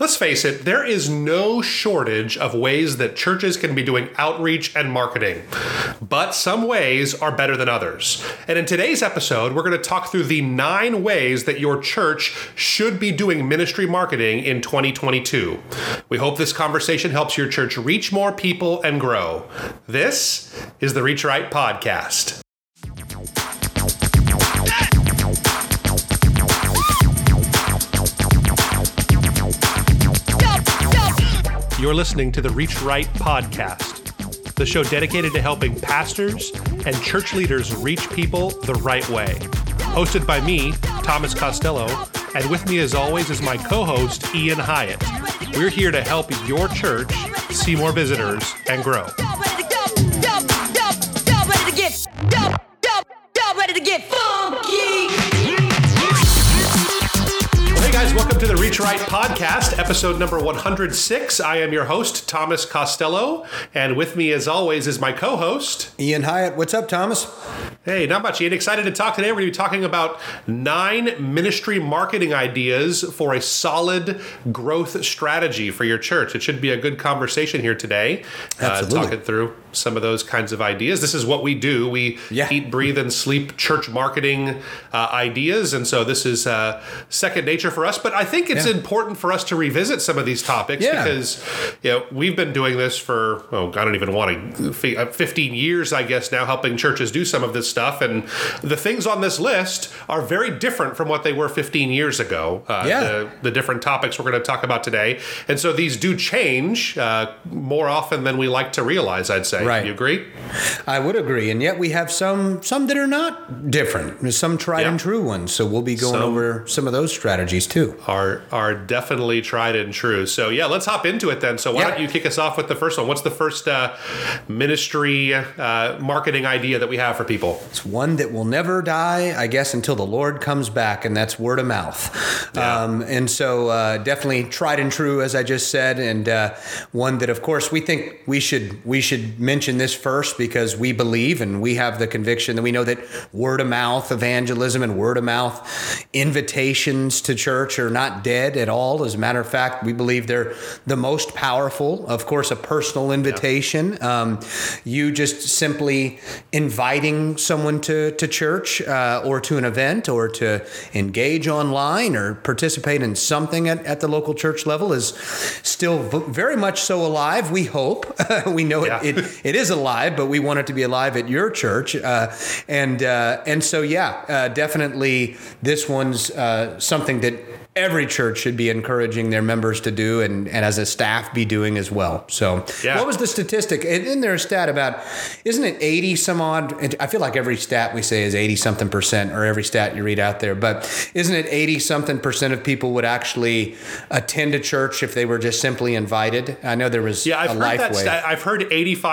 Let's face it, there is no shortage of ways that churches can be doing outreach and marketing, but some ways are better than others. And in today's episode, we're going to talk through the 9 ways that your church should be doing ministry marketing in 2022. We hope this conversation helps your church reach more people and grow. This is the Reach Right Podcast. You're listening to the Reach Right Podcast, the show dedicated to helping pastors and church leaders reach people the right way. Hosted by me, Thomas Costello, and with me as always is my co-host, Ian Hyatt. We're here to help your church see more visitors and grow. Ready to get funky. Welcome to the Reach Right Podcast, episode number 106. I am your host, Thomas Costello, and with me, as always, is my co-host, Ian Hyatt. What's up, Thomas? Hey, not much, Ian. Excited to talk today. We're going to be talking about 9 ministry marketing ideas for a solid growth strategy for your church. It should be a good conversation here today. Absolutely. Talking through some of those kinds of ideas. This is what we do. We eat, breathe, and sleep church marketing ideas, and so this is second nature for us. But I think it's important for us to revisit some of these topics because we've been doing this for, I don't even want to, 15 years, I guess, now, helping churches do some of this stuff. And the things on this list are very different from what they were 15 years ago. The different topics we're going to talk about today. And so these do change more often than we like to realize, I'd say. Right. Do you agree? I would agree. And yet we have some that are not different, some tried and true ones. So we'll be going over some of those strategies too. Are definitely tried and true. So let's hop into it then. So why don't you kick us off with the first one? What's the first ministry marketing idea that we have for people? It's one that will never die, I guess, until the Lord comes back, and that's word of mouth. And so definitely tried and true, as I just said, and one that, of course, we think we should mention this first because we believe and we have the conviction that we know that word of mouth evangelism and word of mouth invitations to church are not dead at all. As a matter of fact, we believe they're the most powerful. Of course, a personal invitation. You just simply inviting someone to church or to an event or to engage online or participate in something at the local church level is still very much so alive, we hope. We know it is alive, but we want it to be alive at your church. And so, definitely this one's something that every church should be encouraging their members to do and as a staff be doing as well. So what was the statistic? Isn't there a stat about, isn't it 80 some odd? I feel like every stat we say is 80 something percent or every stat you read out there, but isn't it 80 something percent of people would actually attend a church if they were just simply invited? I know there was I've heard that stat. I've heard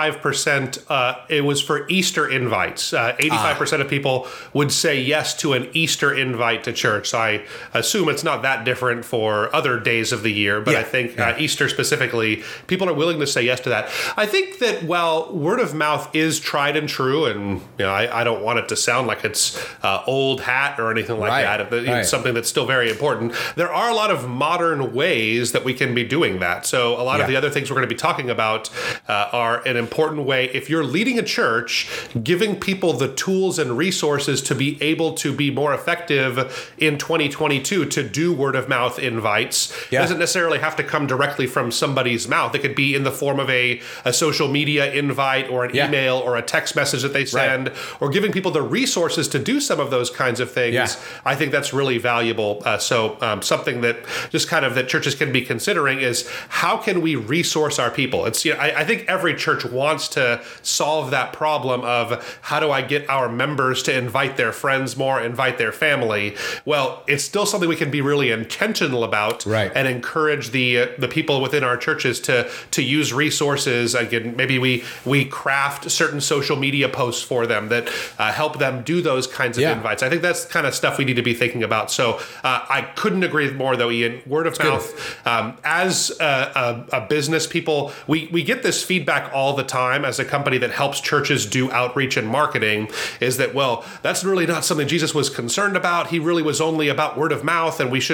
85%, it was for Easter invites. 85% of people would say yes to an Easter invite to church. So I assume it's not that different for other days of the year, but I think Easter specifically, people are willing to say yes to that. I think that while word of mouth is tried and true, and I don't want it to sound like it's old hat or anything like that. It's something that's still very important. There are a lot of modern ways that we can be doing that. So a lot of the other things we're going to be talking about are an important way. If you're leading a church, giving people the tools and resources to be able to be more effective in 2022 to do word of mouth invites. It doesn't necessarily have to come directly from somebody's mouth. It could be in the form of a social media invite or an email or a text message that they send, or giving people the resources to do some of those kinds of things. I think that's really valuable. So something that just kind of that churches can be considering is how can we resource our people? It's I think every church wants to solve that problem of how do I get our members to invite their friends more, invite their family. Well, it's still something we can be really intentional about and encourage the people within our churches to use resources. Again, maybe we craft certain social media posts for them that help them do those kinds of invites. I think that's kind of stuff we need to be thinking about. So I couldn't agree more, though, Ian. Word of mouth. As a business, people, we get this feedback all the time as a company that helps churches do outreach and marketing, is that, well, that's really not something Jesus was concerned about. He really was only about word of mouth, and we should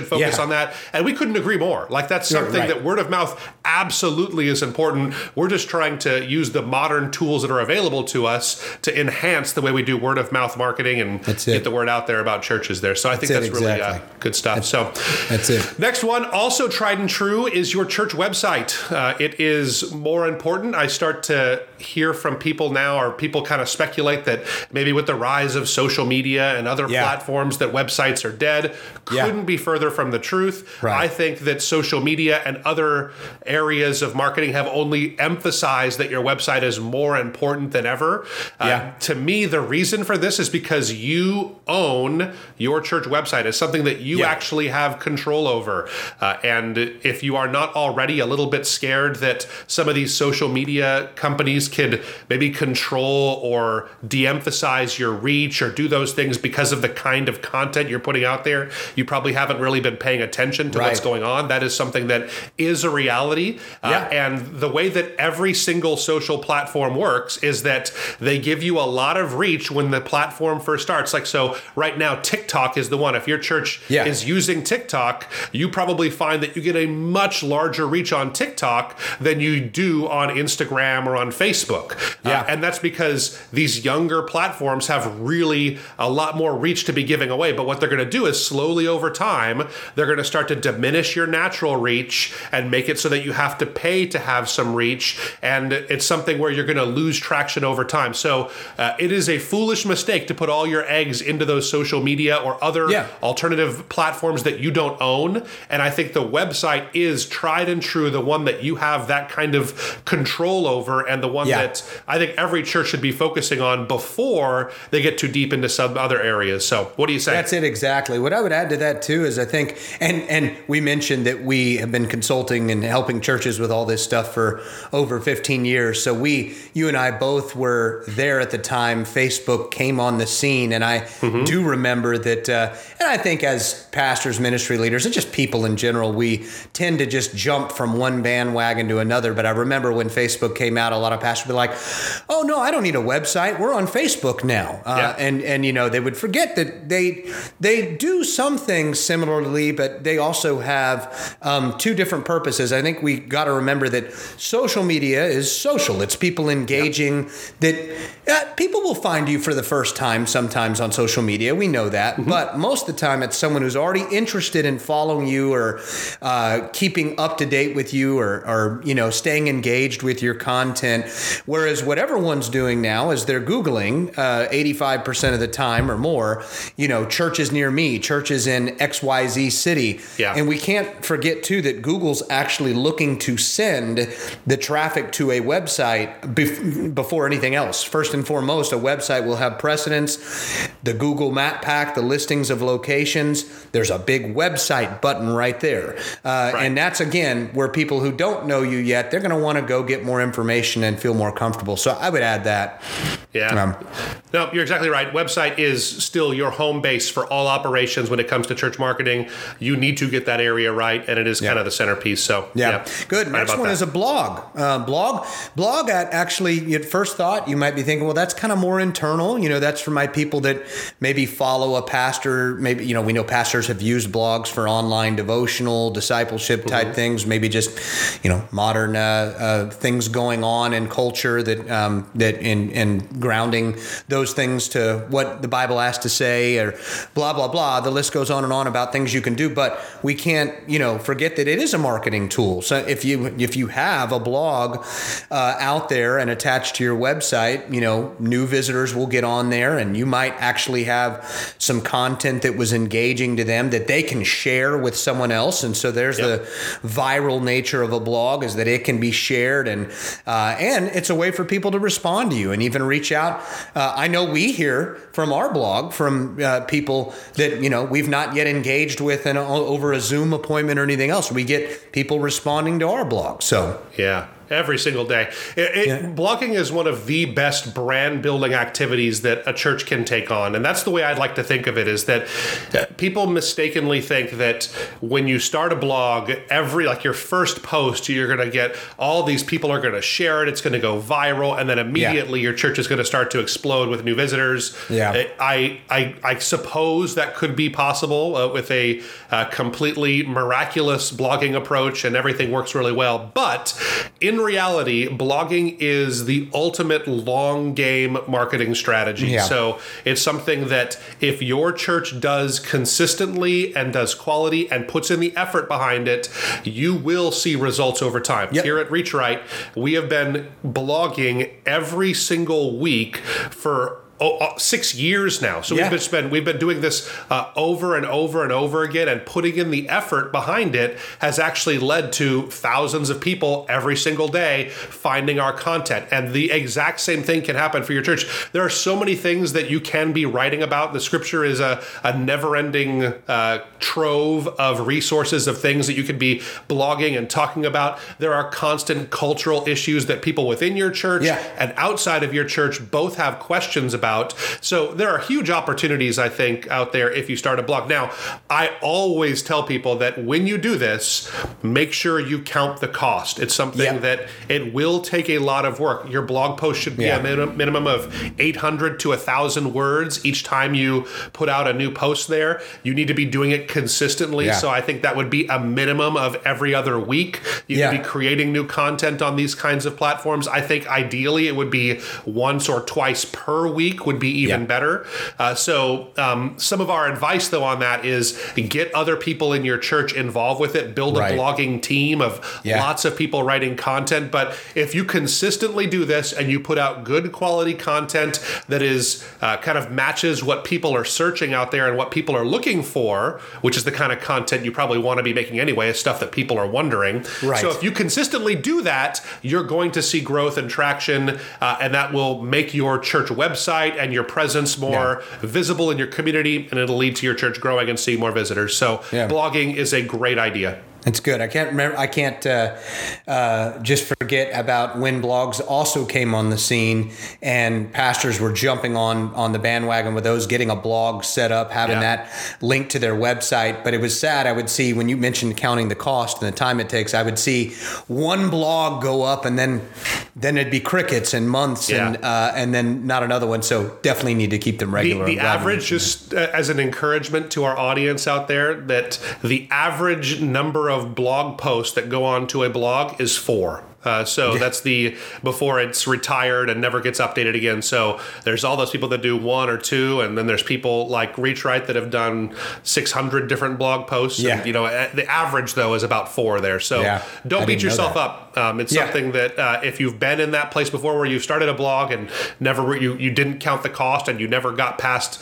should focus on that. And we couldn't agree more. Like, that's something that word of mouth absolutely is important. We're just trying to use the modern tools that are available to us to enhance the way we do word of mouth marketing and get the word out there about churches there. So I think that's really good stuff. That's it. Next one, also tried and true, is your church website. It is more important. I start to hear from people now, or people kind of speculate that maybe with the rise of social media and other platforms that websites are dead. Couldn't be further from the truth. Right. I think that social media and other areas of marketing have only emphasized that your website is more important than ever. To me, the reason for this is because you own your church website. It's something that you actually have control over. And if you are not already a little bit scared that some of these social media companies could maybe control or de-emphasize your reach or do those things because of the kind of content you're putting out there, you probably haven't really been paying attention to what's going on. That is something that is a reality. And the way that every single social platform works is that they give you a lot of reach when the platform first starts. Like, so right now, TikTok is the one. If your church is using TikTok, you probably find that you get a much larger reach on TikTok than you do on Instagram or on Facebook. And that's because these younger platforms have really a lot more reach to be giving away. But what they're going to do is slowly over time, they're going to start to diminish your natural reach and make it so that you have to pay to have some reach. And it's something where you're going to lose traction over time. So it is a foolish mistake to put all your eggs into those social media or other alternative platforms that you don't own. And I think the website is tried and true, the one that you have that kind of control over, and the one that I think every church should be focusing on before they get too deep into some other areas. So what do you say? That's it, exactly. What I would add to that too is I think, and we mentioned that we have been consulting and helping churches with all this stuff for over 15 years. So you and I both were there at the time Facebook came on the scene. And I do remember that, and I think as pastors, ministry leaders, and just people in general, we tend to just jump from one bandwagon to another. But I remember when Facebook came out, a lot of pastors were like, oh no, I don't need a website. We're on Facebook now. And you know, they would forget that they do some things similarly, but they also have two different purposes. I think we got to remember that social media is social. It's people engaging, that people will find you for the first time sometimes on social media. We know that. But most of the time it's someone who's already interested in following you or keeping up to date with you or you know, staying engaged with your content. Whereas what everyone's doing now is they're Googling 85% of the time or more, you know, churches near me, churches in XYZ city. And we can't forget too that Google's actually looking to send the traffic to a website before anything else. First and foremost, a website will have precedence. The Google Map Pack, the listings of locations, there's a big website button right there. And that's, again, where people who don't know you yet, they're going to want to go get more information and feel more comfortable. So I would add that. No, you're exactly right. Website is still your home base for all operations when it comes to church marketing. You need to get that area right, and it is kind of the centerpiece. So good. Next one is a blog. Blog at actually, at first thought, you might be thinking, well, that's kind of more internal. You know, that's for my people that maybe follow a pastor. Maybe, you know, we know pastors have used blogs for online devotional, discipleship type things. Maybe just, you know, modern things going on in culture that and grounding those things to what the Bible has to say, or blah, blah, blah. The list goes on about things you can do, but we can't, you know, forget that it is a marketing tool. So if you have a blog out there and attached to your website, you know, new visitors will get on there, and you might actually have some content that was engaging to them that they can share with someone else. And so there's the viral nature of a blog, is that it can be shared, and it's a way for people to respond to you and even reach out. I know we hear from our blog from people that, you know, we've not yet engaged with over a Zoom appointment or anything else. We get people responding to our blog. So Every single day. Blogging is one of the best brand building activities that a church can take on. And that's the way I'd like to think of it, is that people mistakenly think that when you start a blog, your first post, you're going to get all these people are going to share it. It's going to go viral. And then immediately your church is going to start to explode with new visitors. Yeah. I suppose that could be possible with a completely miraculous blogging approach and everything works really well. But in reality, blogging is the ultimate long game marketing strategy. Yeah. So it's something that if your church does consistently and does quality and puts in the effort behind it, you will see results over time. Yep. Here at Reach Right, we have been blogging every single week for 6 years now. So we've been doing this over and over and over again, and putting in the effort behind it has actually led to thousands of people every single day finding our content. And the exact same thing can happen for your church. There are so many things that you can be writing about. The scripture is a never-ending trove of resources of things that you could be blogging and talking about. There are constant cultural issues that people within your church and outside of your church both have questions about. So there are huge opportunities, I think, out there if you start a blog. Now, I always tell people that when you do this, make sure you count the cost. It's something that it will take a lot of work. Your blog post should be a minimum of 800 to 1,000 words each time you put out a new post there. You need to be doing it consistently. So I think that would be a minimum of every other week. You need to be creating new content on these kinds of platforms. I think ideally it would be once or twice per week would be even better. So some of our advice, though, on that is get other people in your church involved with it. Build a blogging team of lots of people writing content. But if you consistently do this and you put out good quality content that is kind of matches what people are searching out there and what people are looking for, which is the kind of content you probably want to be making anyway, is stuff that people are wondering. Right. So if you consistently do that, you're going to see growth and traction, and that will make your church website and your presence more visible in your community, and it'll lead to your church growing and seeing more visitors. So blogging is a great idea. It's good. I can't just forget about when blogs also came on the scene, and pastors were jumping on the bandwagon with those, getting a blog set up, having that linked to their website. But it was sad. I would see, when you mentioned counting the cost and the time it takes, I would see one blog go up, and then it'd be crickets and months, and then not another one. So definitely need to keep them regular. The average, just as an encouragement to our audience out there, that the average number of blog posts that go onto a blog is 4. That's before it's retired and never gets updated again. So there's all those people that do 1 or 2, and then there's people like Reach Right that have done 600 different blog posts. And, the average though is about 4 there. So don't beat yourself up. It's something that if you've been in that place before where you started a blog and never you didn't count the cost and you never got past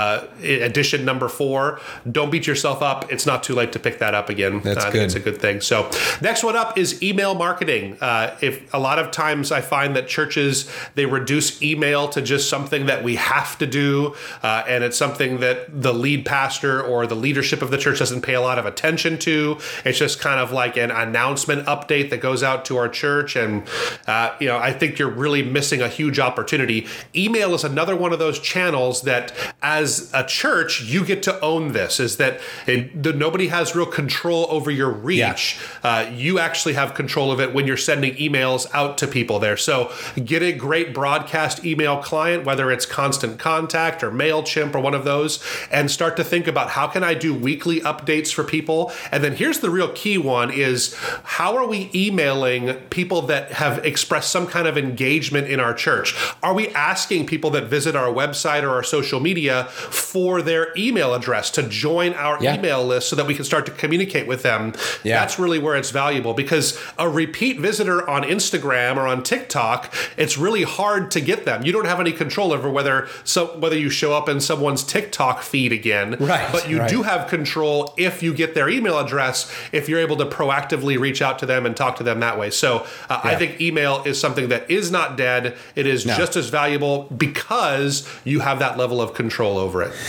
edition number 4, don't beat yourself up. It's not too late to pick that up again. That's good. It's a good thing. So next one up is email marketing. If a lot of times I find that churches, they reduce email to just something that we have to do, and it's something that the lead pastor or the leadership of the church doesn't pay a lot of attention to. It's just kind of like an announcement update that goes out to our church, and I think you're really missing a huge opportunity. Email is another one of those channels that, as a church, you get to own this. Is that nobody has real control over your reach. You actually have control of it when you're sending emails out to people there. So get a great broadcast email client, whether it's Constant Contact or MailChimp or one of those, and start to think about, how can I do weekly updates for people? And then here's the real key one, is how are we emailing people that have expressed some kind of engagement in our church? Are we asking people that visit our website or our social media for their email address to join our email list so that we can start to communicate with them? That's really where it's valuable, because a repeat visitor on Instagram or on TikTok, it's really hard to get them. You don't have any control over whether you show up in someone's TikTok feed again. Right. But you do have control if you get their email address, if you're able to proactively reach out to them and talk to them that way. So I think email is something that is not dead. It is just as valuable because you have that level of control over it.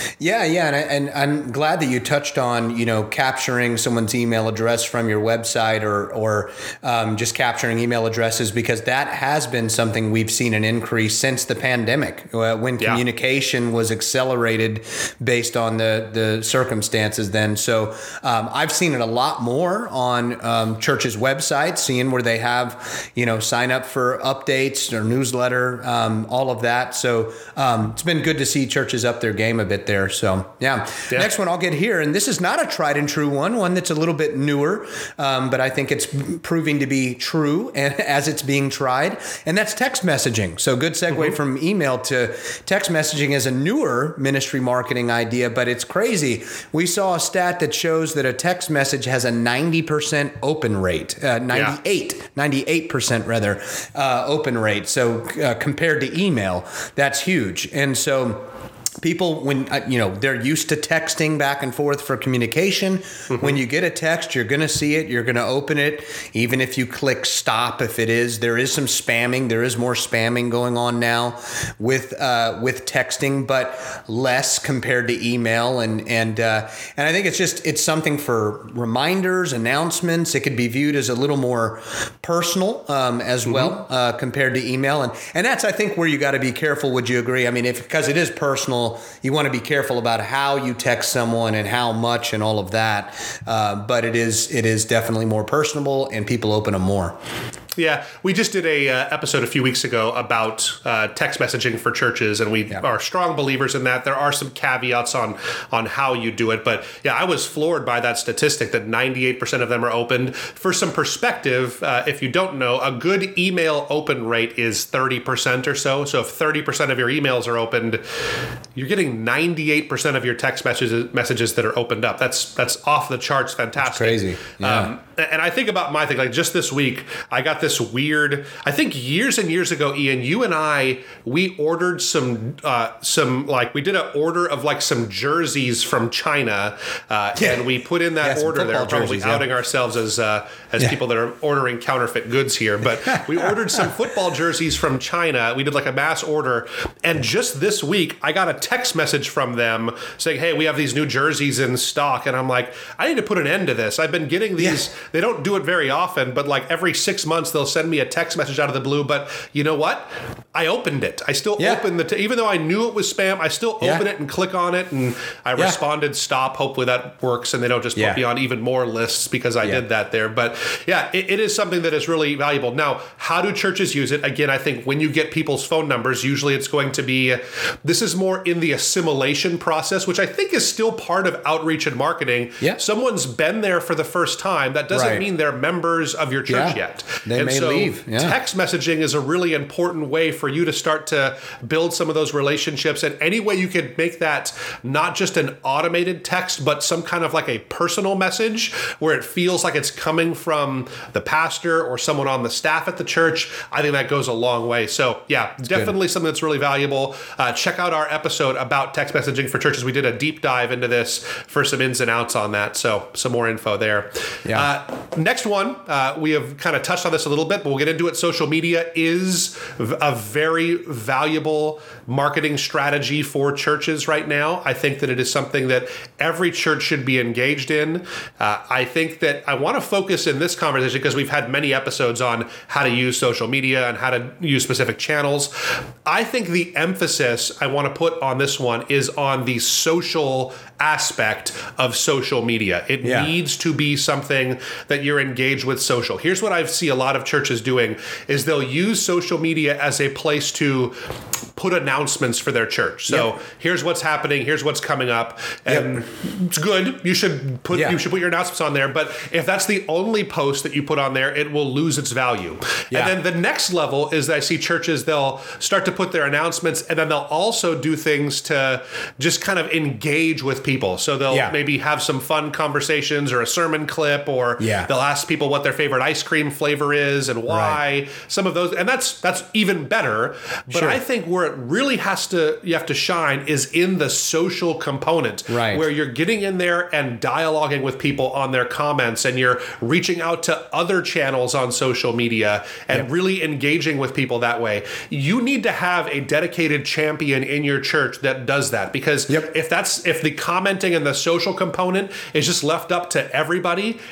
And I'm glad that you touched on, capturing someone's email address from your website or just capturing capturing email addresses, because that has been something we've seen an increase since the pandemic, when communication was accelerated based on the circumstances then. So I've seen it a lot more on churches' websites, seeing where they have, sign up for updates or newsletter, all of that. So it's been good to see churches up their game a bit there. So yeah. Next one I'll get here, and this is not a tried and true one that's a little bit newer, but I think it's proving to be true as it's being tried, and that's text messaging. So good segue from email to text messaging as a newer ministry marketing idea, but it's crazy. We saw a stat that shows that a text message has a 90% open rate, 98% rather, open rate. So compared to email, that's huge. And so people, when they're used to texting back and forth for communication, when you get a text, you're going to see it, you're going to open it, even if you click stop. If there is some spamming, there is more spamming going on now with texting, but less compared to email. And I think it's something for reminders, announcements. It could be viewed as a little more personal as well compared to email. And that's, I think, where you got to be careful. Would you agree? I mean, because it is personal, you want to be careful about how you text someone and how much and all of that. But it is definitely more personable, and people open them more. Yeah, we just did a episode a few weeks ago about text messaging for churches, and we are strong believers in that. There are some caveats on how you do it, but yeah, I was floored by that statistic that 98% of them are opened. For some perspective, if you don't know, a good email open rate is 30% or so. So if 30% of your emails are opened, you're getting 98% of your text messages that are opened up. That's off the charts, fantastic. That's crazy. Yeah. And I think about my thing, like just this week, I got this weird, I think years and years ago, Ian, you and I, we ordered some we did an order of like some jerseys from China, and we put in that order there, probably outing ourselves as people that are ordering counterfeit goods here, but we ordered some football jerseys from China. We did like a mass order, and just this week, I got a text message from them saying, hey, we have these new jerseys in stock, and I'm like, I need to put an end to this. I've been getting these, they don't do it very often, but like every 6 months, they'll send me a text message out of the blue. But you know what? I opened it. I still opened even though I knew it was spam, I still open it and click on it. And I responded, stop. Hopefully that works. And they don't just put me on even more lists because I did that there. But yeah, it is something that is really valuable. Now, how do churches use it? Again, I think when you get people's phone numbers, usually it's going to be, this is more in the assimilation process, which I think is still part of outreach and marketing. Yeah. Someone's been there for the first time. That doesn't mean they're members of your church yet. They may leave. Yeah. Text messaging is a really important way for you to start to build some of those relationships. And any way you could make that not just an automated text, but some kind of like a personal message where it feels like it's coming from the pastor or someone on the staff at the church, I think that goes a long way. So yeah, definitely something that's really valuable. Check out our episode about text messaging for churches. We did a deep dive into this for some ins and outs on that. So some more info there. Yeah. Next one, we have kind of touched on this a little bit, but we'll get into it. Social media is a very valuable marketing strategy for churches right now. I think that it is something that every church should be engaged in. I think that I want to focus in this conversation because we've had many episodes on how to use social media and how to use specific channels. I think the emphasis I want to put on this one is on the social aspect of social media. It needs to be something that you're engaged with social. Here's what I see a lot of churches doing is they'll use social media as a place to put announcements for their church. So here's what's happening, here's what's coming up, and it's good. You should put your announcements on there, but if that's the only post that you put on there, it will lose its value. And then the next level is that I see churches, they'll start to put their announcements, and then they'll also do things to just kind of engage with people. So they'll maybe have some fun conversations or a sermon clip, or they'll ask people what their favorite ice cream flavor is and why. Some of those, and that's even better. But I think where it really you have to shine is in the social component, where you're getting in there and dialoguing with people on their comments, and you're reaching out to other channels on social media and really engaging with people that way. You need to have a dedicated champion in your church that does that, because if the commenting and the social component is just left up to everybody, it's not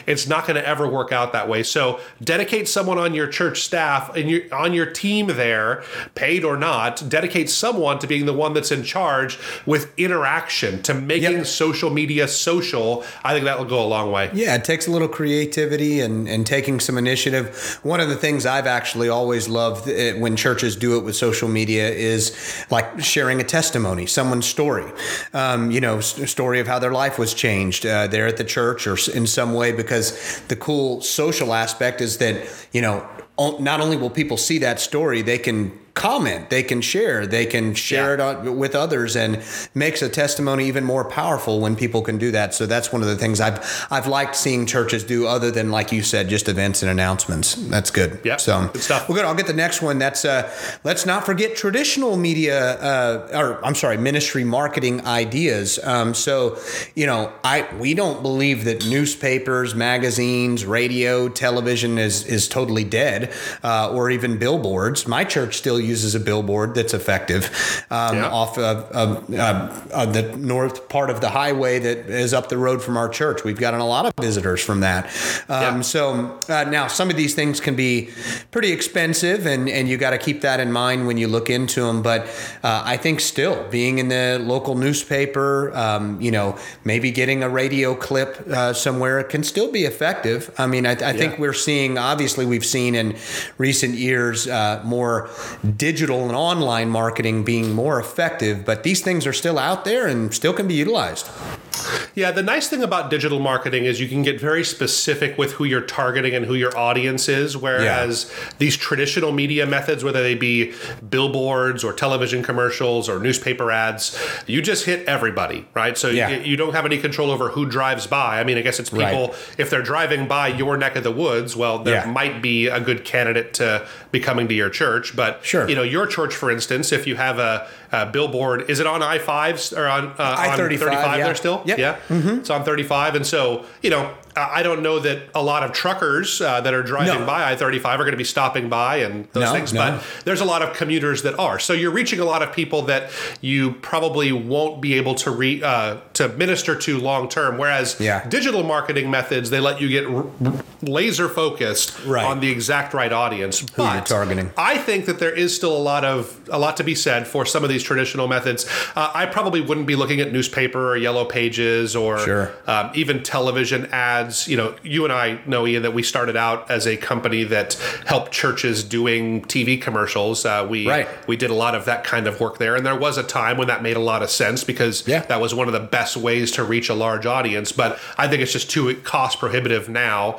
not going to ever work out that way. So dedicate someone on your church staff and on your team there, paid or not, dedicate someone to being the one that's in charge with interaction, to making social media social. I think that will go a long way. Yeah, it takes a little creativity and taking some initiative. One of the things I've actually always loved when churches do it with social media is like sharing a testimony, someone's story, story of how their life was changed there at the church or in some way, because the cool social aspect is that, not only will people see that story, they can comment, they can share it with others, and makes a testimony even more powerful when people can do that. So that's one of the things I've liked seeing churches do, other than, like you said, just events and announcements. That's good. Yeah, so good stuff. Well, good. I'll get the next one. That's let's not forget traditional media, ministry marketing ideas. We don't believe that newspapers, magazines, radio, television is totally dead, or even billboards. My church still uses a billboard that's effective off of the north part of the highway that is up the road from our church. We've gotten a lot of visitors from that. So now some of these things can be pretty expensive, and you got to keep that in mind when you look into them. But I think still being in the local newspaper, maybe getting a radio clip somewhere can still be effective. I mean, I think we've seen in recent years more digital and online marketing being more effective, but these things are still out there and still can be utilized. Yeah, the nice thing about digital marketing is you can get very specific with who you're targeting and who your audience is, whereas these traditional media methods, whether they be billboards or television commercials or newspaper ads, you just hit everybody, right? So you don't have any control over who drives by. I mean, I guess it's people, if they're driving by your neck of the woods, well, there might be a good candidate to be coming to your church. But, your church, for instance, if you have a billboard, is it on I-5s or on I-35 there still? Yep. Yeah. Mm-hmm. It's on 35. And so, I don't know that a lot of truckers that are driving by I-35 are going to be stopping by and those things, but there's a lot of commuters that are. So you're reaching a lot of people that you probably won't be able to to minister to long term. Whereas digital marketing methods, they let you get laser focused on the exact right audience. Who you're targeting. I think that there is still a lot to be said for some of these traditional methods. I probably wouldn't be looking at newspaper or yellow pages or even television ads. You and I know, Ian, that we started out as a company that helped churches doing TV commercials. We did a lot of that kind of work there. And there was a time when that made a lot of sense because that was one of the best ways to reach a large audience. But I think it's just too cost prohibitive now.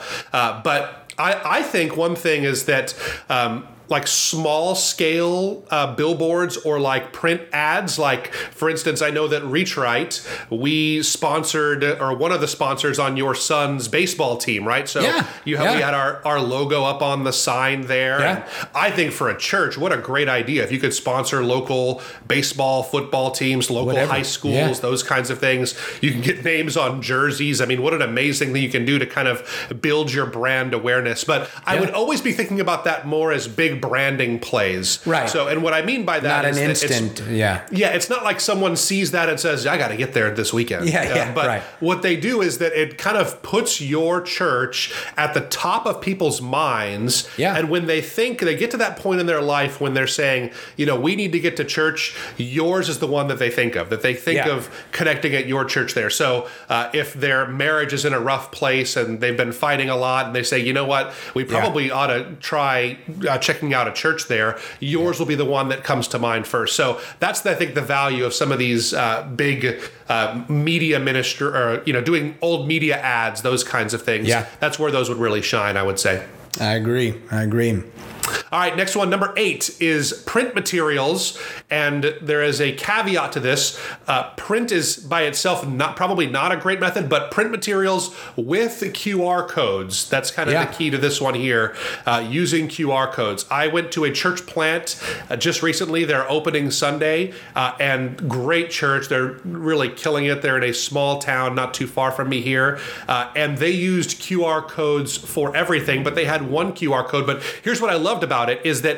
But I think one thing is that like small scale billboards or like print ads. Like, for instance, I know that Reach Right, we sponsored, or one of the sponsors on your son's baseball team, right? So we had our logo up on the sign there. And I think for a church, what a great idea if you could sponsor local baseball, football teams, local high schools, those kinds of things. You can get names on jerseys. I mean, what an amazing thing you can do to kind of build your brand awareness. But I would always be thinking about that more as big branding plays. Right. So, and what I mean by that is not an instant. It's not like someone sees that and says, I got to get there this weekend. But what they do is that it kind of puts your church at the top of people's minds. And when they get to that point in their life when they're saying, we need to get to church, yours is the one that they think of, of connecting at your church there. So if their marriage is in a rough place and they've been fighting a lot and they say, you know what, we probably ought to try checking out a church there, yours will be the one that comes to mind first. So that's, I think, the value of some of these big media ministry, or doing old media ads, those kinds of things. That's where those would really shine, I would say. I agree. All right, next one, number 8, is print materials. And there is a caveat to this. Print is by itself probably not a great method, but print materials with QR codes. That's kind of the key to this one here, using QR codes. I went to a church plant just recently. They're opening Sunday, and great church. They're really killing it. They're in a small town not too far from me here. And they used QR codes for everything, but they had one QR code. But here's what I loved about it is that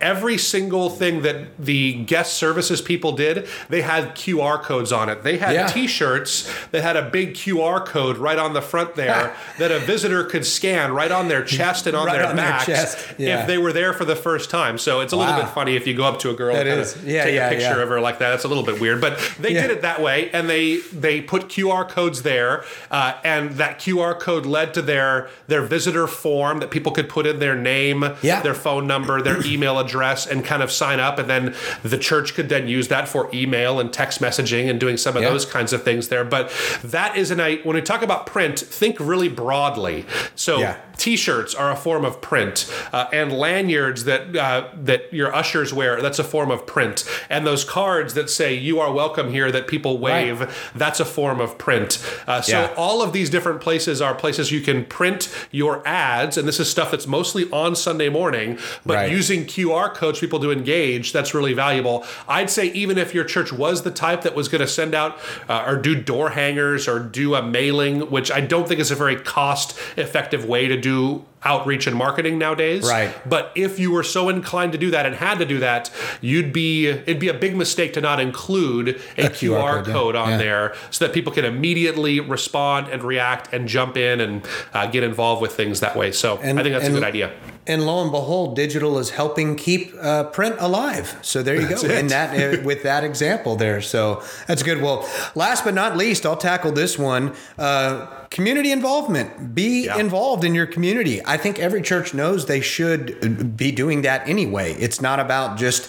every single thing that the guest services people did, they had QR codes on it. They had T-shirts that had a big QR code right on the front there that a visitor could scan right on their chest and on their backs if they were there for the first time. So it's a little bit funny if you go up to a girl and take a picture of her like that. It's a little bit weird, but they did it that way, and they put QR codes there, and that QR code led to their visitor form that people could put in their name, their phone number, their email address, and kind of sign up, and then the church could then use that for email and text messaging and doing some of those kinds of things there. But that is when we talk about print, think really broadly. So T-shirts are a form of print, and lanyards that your ushers wear, that's a form of print. And those cards that say "You are welcome here" that people wave, that's a form of print. So all of these different places are places you can print your ads, and this is stuff that's mostly on Sunday morning, but using QR codes for people to engage, that's really valuable. I'd say even if your church was the type that was going to send out or do door hangers or do a mailing, which I don't think is a very cost-effective way to do outreach and marketing nowadays. But if you were so inclined to do that and had to do that, it'd be a big mistake to not include a QR code on there so that people can immediately respond and react and jump in and get involved with things that way. So I think that's a good idea. And lo and behold, digital is helping keep print alive. So there you go. And that with that example there. So that's good. Well, last but not least, I'll tackle this one. Community involvement. Be involved in your community. I think every church knows they should be doing that anyway. It's not about just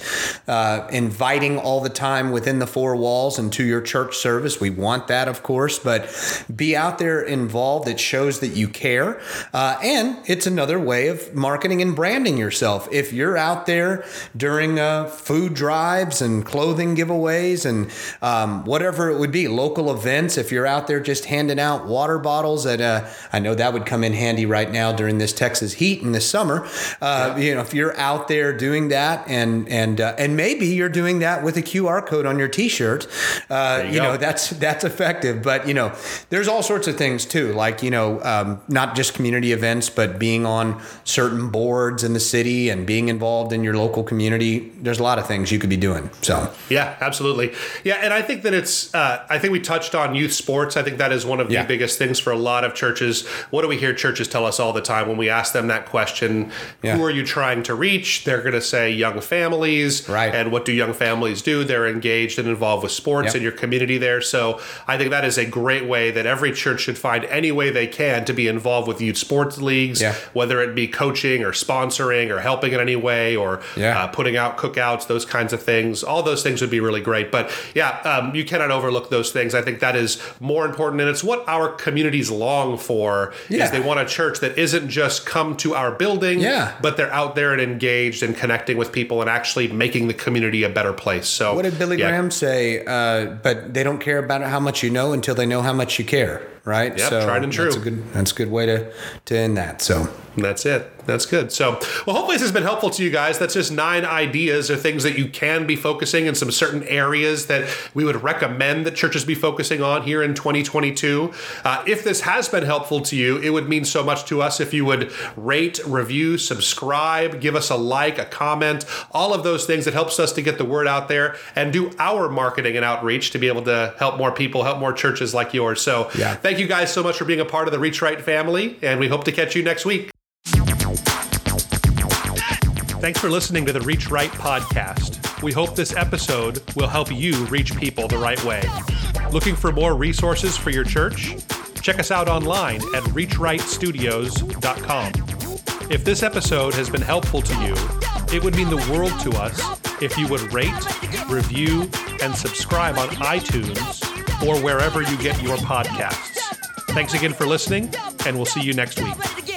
inviting all the time within the four walls and to your church service. We want that, of course, but be out there involved. It shows that you care. And it's another way of marketing and branding yourself. If you're out there during food drives and clothing giveaways and whatever it would be, local events, if you're out there just handing out water bottles at I know that would come in handy right now during this Texas heat in the summer. If you're out there doing that and maybe you're doing that with a QR code on your T-shirt, that's effective. But there's all sorts of things too, like not just community events, but being on certain boards in the city and being involved in your local community. There's a lot of things you could be doing. So yeah, absolutely. Yeah, and I think that it's I think we touched on youth sports. I think that is one of the biggest things for a lot of churches. What do we hear churches tell us all the time when we ask them that question? Who are you trying to reach? They're going to say young families. And what do young families do? They're engaged and involved with sports in your community there. So I think that is a great way that every church should find any way they can to be involved with youth sports leagues, whether it be coaching or sponsoring or helping in any way or putting out cookouts, those kinds of things. All those things would be really great. But you cannot overlook those things. I think that is more important, and it's what our communities long for. Is they want a church that isn't just come to our building, but they're out there and engaged and connecting with people and actually making the community a better place. So what did Billy Graham say? But they don't care about how much you know until they know how much you care. Right? Yep, tried and true. That's a good way to end that. So that's it. That's good. So, well, hopefully this has been helpful to you guys. That's just 9 ideas or things that you can be focusing in some certain areas that we would recommend that churches be focusing on here in 2022. If this has been helpful to you, it would mean so much to us if you would rate, review, subscribe, give us a like, a comment, all of those things that helps us to get the word out there and do our marketing and outreach to be able to help more people, help more churches like yours. So thank you guys so much for being a part of the Reach Right family, and we hope to catch you next week. Thanks for listening to the Reach Right podcast. We hope this episode will help you reach people the right way. Looking for more resources for your church? Check us out online at reachrightstudios.com. If this episode has been helpful to you, it would mean the world to us if you would rate, review, and subscribe on iTunes or wherever you get your podcasts. Thanks again for listening, and we'll see you next week.